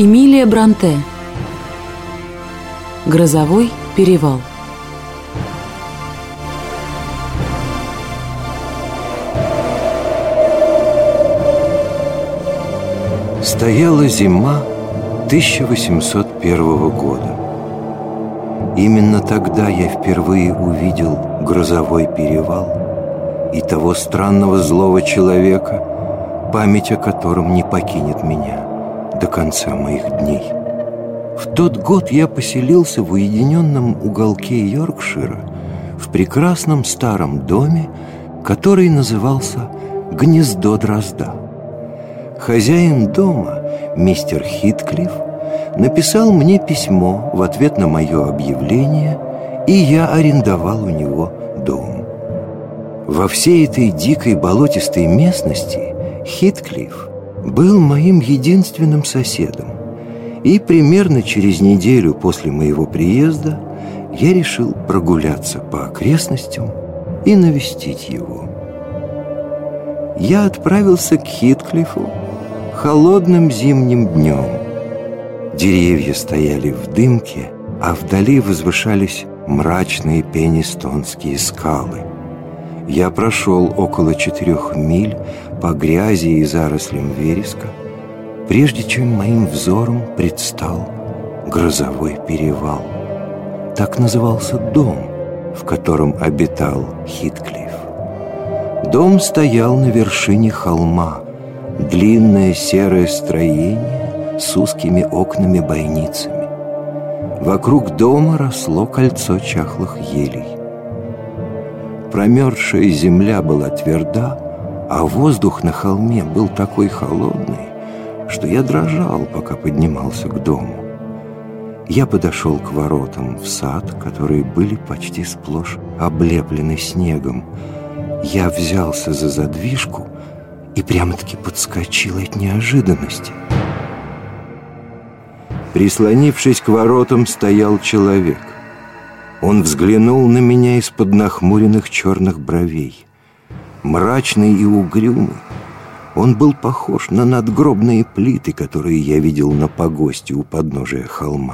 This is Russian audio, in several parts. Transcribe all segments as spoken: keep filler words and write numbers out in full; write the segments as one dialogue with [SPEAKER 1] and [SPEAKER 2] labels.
[SPEAKER 1] Эмилия Бронте. Грозовой перевал.
[SPEAKER 2] Стояла зима тысяча восемьсот первого года. Именно тогда я впервые увидел грозовой перевал и того странного злого человека, память о котором не покинет меня до конца моих дней. В тот год я поселился в уединенном уголке Йоркшира в прекрасном старом доме, который назывался «Гнездо дрозда». Хозяин дома, мистер Хитклифф, написал мне письмо в ответ на мое объявление, и я арендовал у него дом. Во всей этой дикой болотистой местности Хитклифф был моим единственным соседом, и примерно через неделю после моего приезда я решил прогуляться по окрестностям и навестить его. Я отправился к Хитклиффу холодным зимним днем. Деревья стояли в дымке, а вдали возвышались мрачные пенистонские скалы. Я прошел около четырех миль по грязи и зарослям вереска, прежде чем моим взором предстал грозовой перевал. Так назывался дом, в котором обитал Хитклифф. Дом стоял на вершине холма, длинное серое строение с узкими окнами-бойницами. Вокруг дома росло кольцо чахлых елей. Промерзшая земля была тверда, а воздух на холме был такой холодный, что я дрожал, пока поднимался к дому. Я подошел к воротам в сад, которые были почти сплошь облеплены снегом. Я взялся за задвижку и прямо-таки подскочил от неожиданности. Прислонившись к воротам, стоял человек. Он взглянул на меня из-под нахмуренных черных бровей. Мрачный и угрюмый, он был похож на надгробные плиты, которые я видел на погосте у подножия холма.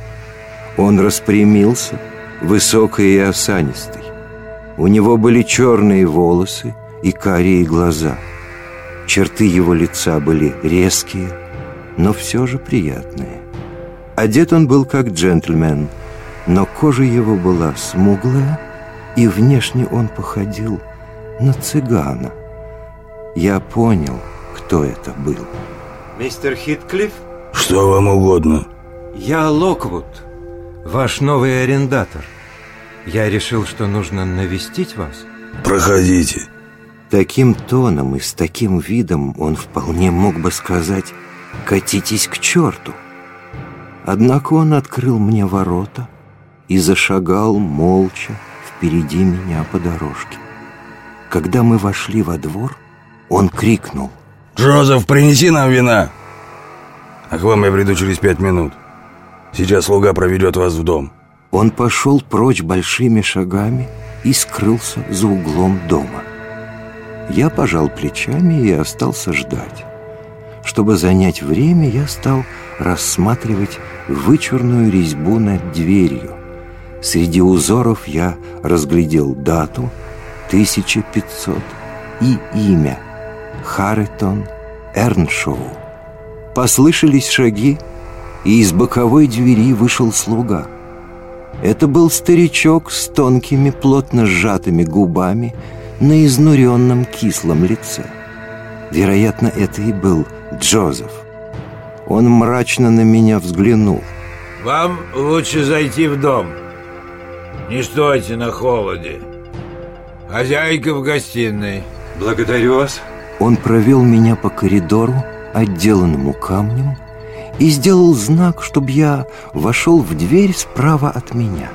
[SPEAKER 2] Он распрямился, высокий и осанистый. У него были черные волосы и карие глаза. Черты его лица были резкие, но все же приятные. Одет он был как джентльмен, но кожа его была смуглая, и внешне он походил на цыгана. Я понял, кто это был.
[SPEAKER 3] Мистер Хитклифф?
[SPEAKER 4] Что вам угодно?
[SPEAKER 3] Я Локвуд, ваш новый арендатор. Я решил, что нужно навестить вас.
[SPEAKER 4] Проходите.
[SPEAKER 2] Таким тоном и с таким видом он вполне мог бы сказать: «Катитесь к черту». Однако он открыл мне ворота и зашагал молча впереди меня по дорожке. Когда мы вошли во двор, он крикнул:
[SPEAKER 4] «Джозеф, принеси нам вина! А к вам я приду через пять минут. Сейчас слуга проведет вас в дом».
[SPEAKER 2] Он пошел прочь большими шагами и скрылся за углом дома. Я пожал плечами и остался ждать. Чтобы занять время, я стал рассматривать вычурную резьбу над дверью. Среди узоров я разглядел дату тысяча пятьсот и имя Харитон Эрншоу. Послышались шаги, и из боковой двери вышел слуга. Это был старичок с тонкими, плотно сжатыми губами на изнуренном кислом лице. Вероятно, это и был Джозеф. Он мрачно на меня взглянул.
[SPEAKER 5] «Вам лучше зайти в дом. Не стойте на холоде. Хозяйка в гостиной».
[SPEAKER 3] Благодарю вас.
[SPEAKER 2] Он провел меня по коридору, отделанному камнем, и сделал знак, чтобы я вошел в дверь справа от меня.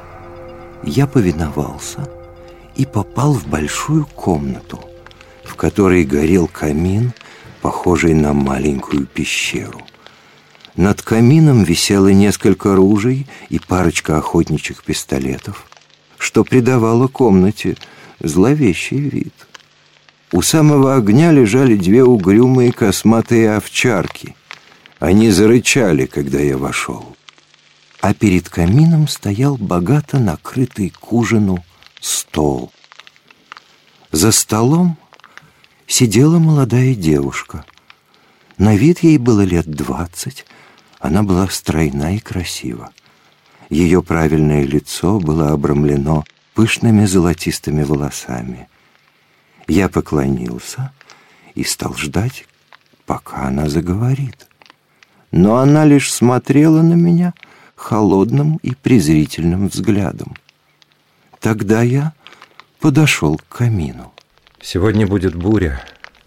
[SPEAKER 2] Я повиновался и попал в большую комнату, в которой горел камин, похожий на маленькую пещеру. Над камином висело несколько ружей и парочка охотничьих пистолетов, что придавало комнате зловещий вид. У самого огня лежали две угрюмые косматые овчарки, Они зарычали, когда я вошел. А перед камином стоял богато накрытый к ужину стол. За столом сидела молодая девушка. На вид ей было лет двадцать. Она была стройна и красива. Ее правильное лицо было обрамлено пышными золотистыми волосами. Я поклонился и стал ждать, пока она заговорит. Но она лишь смотрела на меня холодным и презрительным взглядом. Тогда я подошел к камину.
[SPEAKER 3] Сегодня будет буря.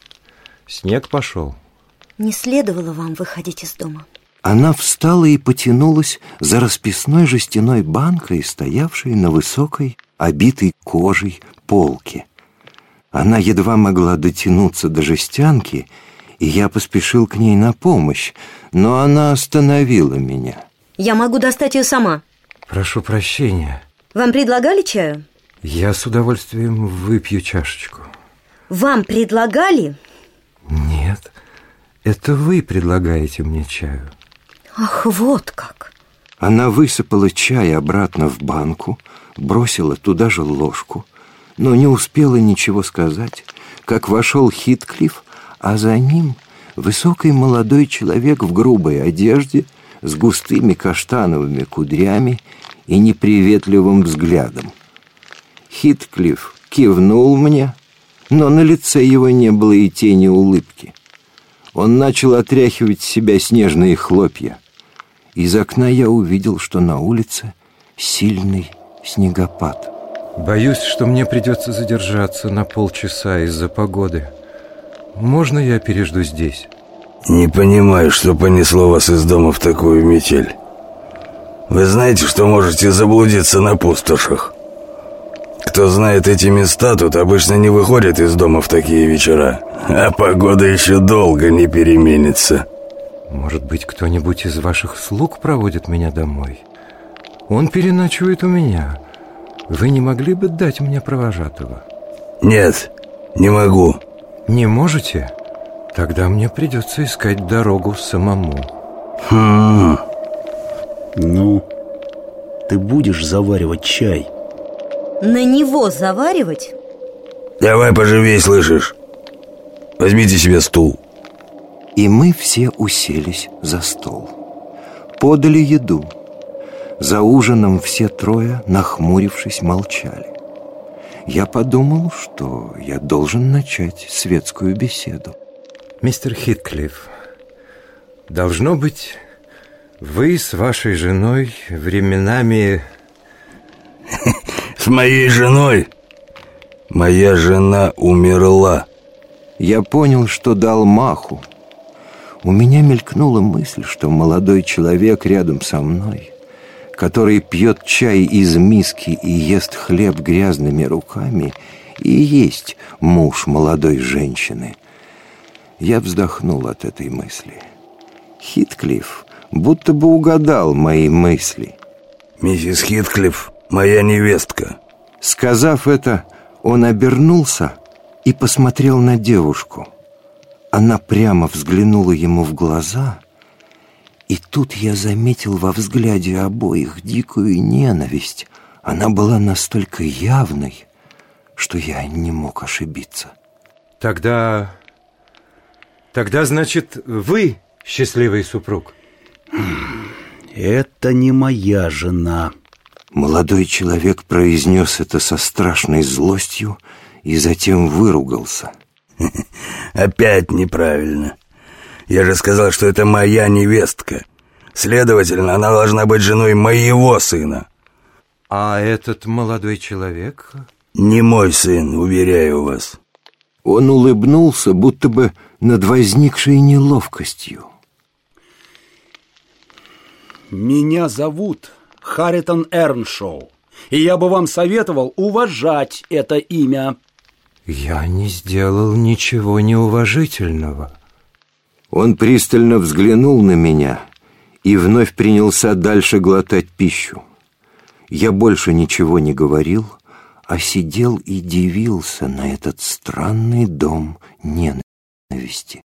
[SPEAKER 3] Снег пошел.
[SPEAKER 6] Не следовало вам выходить из дома.
[SPEAKER 2] Она встала и потянулась за расписной жестяной банкой, стоявшей на высокой, обитой кожей полке. Она едва могла дотянуться до жестянки, и я поспешил к ней на помощь, но она остановила меня.
[SPEAKER 6] Я могу достать ее сама.
[SPEAKER 3] Прошу прощения.
[SPEAKER 6] Вам предлагали чаю?
[SPEAKER 3] Я с удовольствием выпью чашечку.
[SPEAKER 6] Вам предлагали?
[SPEAKER 3] Нет, это вы предлагаете мне чаю.
[SPEAKER 6] Ах, вот как.
[SPEAKER 2] Она высыпала чай обратно в банку, бросила туда же ложку, но не успела ничего сказать, как вошел Хитклифф, а за ним высокий молодой человек в грубой одежде с густыми каштановыми кудрями и неприветливым взглядом. Хитклифф кивнул мне, но на лице его не было и тени улыбки. Он начал отряхивать с себя снежные хлопья. Из окна я увидел, что на улице сильный снегопад.
[SPEAKER 3] Боюсь, что мне придется задержаться на полчаса из-за погоды. Можно я пережду здесь?
[SPEAKER 4] Не понимаю, что понесло вас из дома в такую метель. Вы знаете, что можете заблудиться на пустошах. Кто знает эти места, тут обычно не выходит из дома в такие вечера. А погода еще долго не переменится.
[SPEAKER 3] Может быть, кто-нибудь из ваших слуг проводит меня домой? Он переночует у меня. Вы не могли бы дать мне провожатого?
[SPEAKER 4] Нет, не могу.
[SPEAKER 3] Не можете? Тогда мне придется искать дорогу самому.
[SPEAKER 4] Хм.
[SPEAKER 7] Ну, ты будешь заваривать чай?
[SPEAKER 6] На него заваривать?
[SPEAKER 4] Давай поживей, слышишь? Возьмите себе стул.
[SPEAKER 2] И мы все уселись за стол. Подали еду. За ужином все трое, нахмурившись, молчали. Я подумал, что я должен начать светскую беседу.
[SPEAKER 3] Мистер Хитклифф, должно быть, вы с вашей женой временами...
[SPEAKER 4] С моей женой? Моя жена умерла.
[SPEAKER 2] Я понял, что дал маху. У меня мелькнула мысль, что молодой человек рядом со мной, который пьет чай из миски и ест хлеб грязными руками, и есть муж молодой женщины. Я вздохнул от этой мысли. Хитклифф будто бы угадал мои мысли.
[SPEAKER 4] Миссис Хитклифф, моя невестка.
[SPEAKER 2] Сказав это, он обернулся и посмотрел на девушку. Она прямо взглянула ему в глаза, и тут я заметил во взгляде обоих дикую ненависть. Она была настолько явной, что я не мог ошибиться.
[SPEAKER 3] Тогда... Тогда, значит, вы счастливый супруг?
[SPEAKER 7] Это не моя жена.
[SPEAKER 2] Молодой человек произнес это со страшной злостью и затем выругался.
[SPEAKER 4] Опять неправильно. Я же сказал, что это моя невестка. Следовательно, она должна быть женой моего сына.
[SPEAKER 3] А этот молодой человек?
[SPEAKER 4] Не мой сын, уверяю вас.
[SPEAKER 2] Он улыбнулся, будто бы над возникшей неловкостью.
[SPEAKER 7] Меня зовут Харитон Эрншоу, и я бы вам советовал уважать это имя.
[SPEAKER 3] Я не сделал ничего неуважительного.
[SPEAKER 2] Он пристально взглянул на меня и вновь принялся дальше глотать пищу. Я больше ничего не говорил, а сидел и дивился на этот странный дом ненависти.